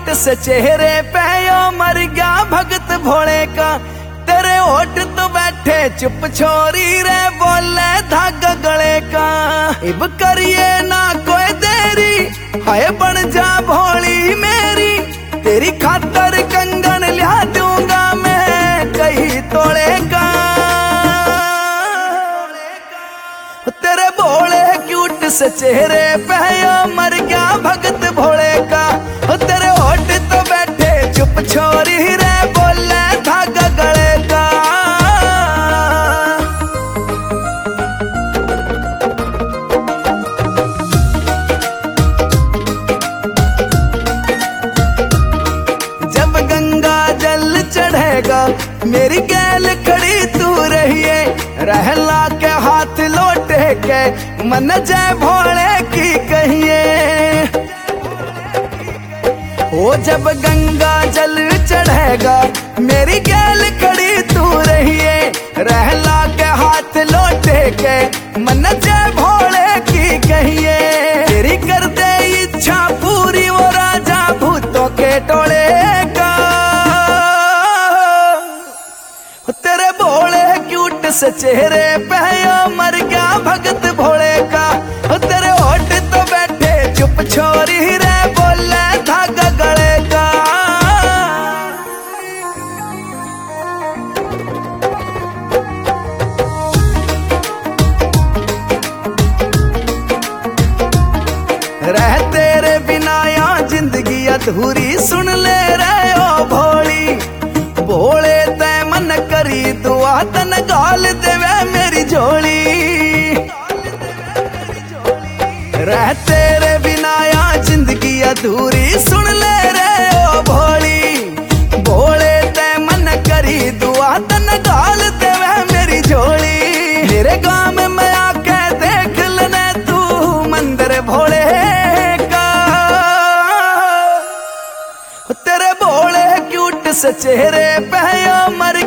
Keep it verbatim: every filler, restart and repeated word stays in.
से चेहरे पे यो मर गया भगत भोले का। तेरे होठ तो बैठे चुप छोरी रे बोले धागा गले का। इब करिए ना कोई देरी हाय बन जा भोली मेरी। तेरी खातर कंगन लिया दूंगा मैं कहीं तोड़े का। तेरे भोले क्यूट से चेहरे पे यो मर गया भगत भोले का। तेरे होठ तो बैठे चुप छोरी रे बोले धागा गले का। जब गंगा जल चढ़ेगा मेरी गैल खड़ी तू रहिए। रहला के हाथ लोटे के मन जय भोले की कहिए। ओ जब गंगा जल चढ़ेगा मेरी गैल खड़ी तू रहिए। रहला के हाथ लोटे के मन जय भोले की कहिए। तेरी कर दे इच्छा पूरी वो राजा भूतों के टोले का। तेरे भोले क्यूट से चेहरे पे यो मर गया भगत भोले का। तेरे होठ तो बैठे चुप छोरी रे बोले धागा गले का। रह तेरे बिना या जिंदगी अधूरी सुन ले रे ओ भोली। भोले तै मन करी दुआ तन गाल देवे मेरी झोली। रह तेरे बिना या जिंदगी अधूरी सुन ले रे ओ भोली। भोले तै मन करी दुआ तन गाल देवे मेरी झोली। मेरे गांव में आके देख लेने तू मंदिर भोले का। तेरे भोले क्यूट से चेहरे पे यो मर